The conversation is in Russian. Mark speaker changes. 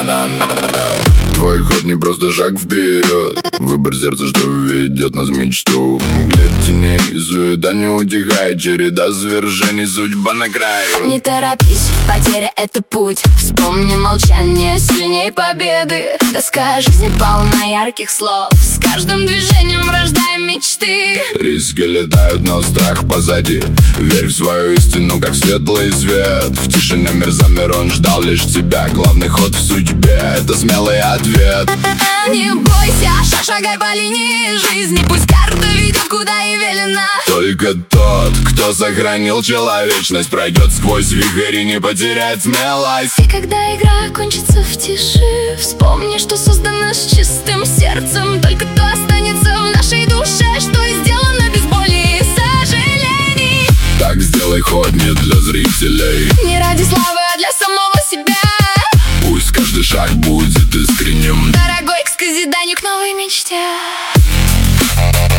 Speaker 1: Твой ход не просто шаг вперед, выбор сердца, что ведет нас в мечту. Глядь теней, суета не утихает, череда свершений, судьба на краю.
Speaker 2: Не торопись, потеря — это путь. Вспомни молчание, сильней победы. Тоска жизни полна ярких слов, с каждым движением рождаем мечты.
Speaker 1: Риски летают, но страх позади. Верь в свою истину, как светлый свет. В тишине мир замер, он ждал лишь тебя. Главный ход в судьбе — это смелый ответ.
Speaker 2: Не бойся, шагай по линии жизни. Пусть карта ведет, куда и велено.
Speaker 1: Только тот, кто сохранил человечность, пройдет сквозь вихрь и не потеряет смелость.
Speaker 2: И когда игра кончится в тиши, вспомни, что создано с чистым сердцем. Только то останется в нашей душе, что сделано без боли и сожалений.
Speaker 1: Так сделай ход не для зрителей,
Speaker 2: не ради славы, а для самого себя.
Speaker 1: Пусть каждый шаг будет искренним,
Speaker 2: дорогой, к созиданию, к новой мечте.